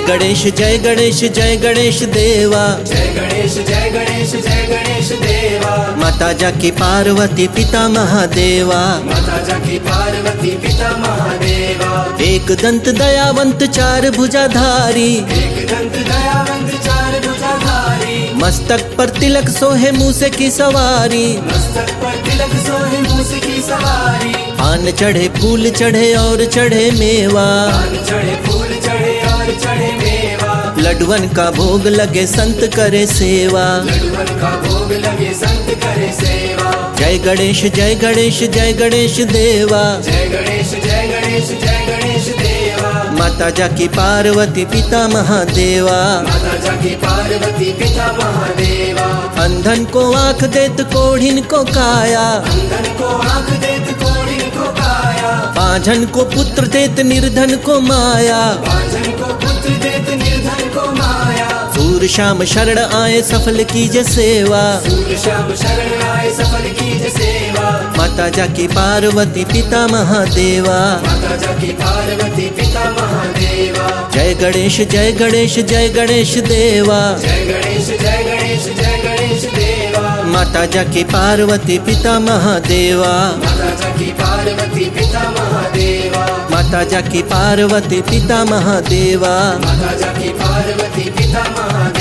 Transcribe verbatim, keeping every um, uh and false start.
गणेश जय गणेश जय गणेश देवा, जय गणेश जय गणेश जय गणेश देवा। माता जाकी पार्वती पिता महादेवा, माता जाकी पार्वती पिता महादेवा। एक दंत दयावंत चार भुजाधारी, एक दंत दयावंत चार भुजाधारी। मस्तक पर तिलक सोहे मूसे की सवारी, मस्तक पर तिलक सोहे मूसे की सवारी। पान चढ़े फूल चढ़े और चढ़े मेवा, पान चढ़े फूल चढ़े और चढ़े मेवा। लड्डुअन का भोग लगे संत करे सेवा, लड्डुअन का भोग लगे संत करे सेवा। जय गणेश जय गणेश जय गणेश देवा, जय गणेश जय गणेश जय गणेश देवा। माता जाकी पार्वती पिता महादेवा, माता जाकी पार्वती पिता महादेवा। अंधन को आँख देत कोढ़िन को काया, अंधन को आँख देत कोढ़िन को काया। बांझन को पुत्र देत निर्धन को माया, बांझन को पुत्र देत निर्धन को माया। सूर श्याम शरण आए सफल कीजे सेवा, सूर श्याम शरण आए सफल कीजे सेवा। माता जाकी पार्वती पिता महादेवा, माता जाकी पार्वती पिता महादेवा। जय गणेश जय गणेश जय गणेश देवा, जय गणेश जय गणेश जय गणेश देवा। माता जाकी पार्वती पिता महादेवा, माता जाकी पार्वती पिता महादेवा। माता जाकी पार्वती पिता महादेवा। माता जाकी पार्वती पिता महादेवा।